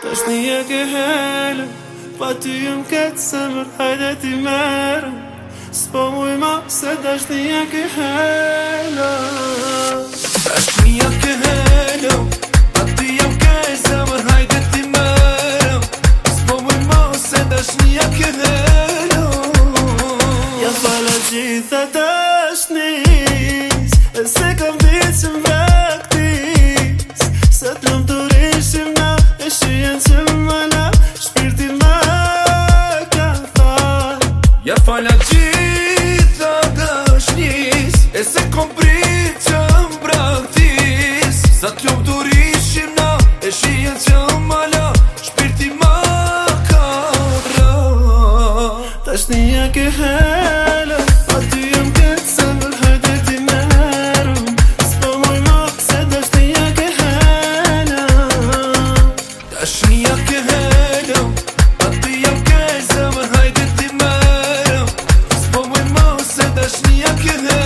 Tashni e ke hele, pa ty jem ketë semër, hajde ti merë. S'po muj ma se tashni e ke hele. Tashni e ke hele, pa ty jem ketë semër, hajde ti merë. S'po muj ma se tashni e ke hele. Ja fala gjitha tashnis, e se kam ditë që m'vrektis. Se t'lëm të rishim na, e shien që m'mala, shpirti më ka tha. Ja fala gjitha dashnis, e se kom prit që m'braktis. Sa t'lëm të rishim na, e shien që m'mala, shpirti më ka tha. Tashni e ke hele, pa ty jem ketë semër, hajde ti merëm. S'po muj ma se tashni e ke hele. Tashni e ke hele, pa ty jem ketë semër, hajde ti merëm. S'po muj ma se tashni e ke hele.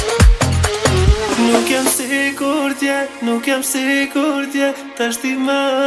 Nuk jam sikur t'je, nuk jam sikur t'je, tash ti më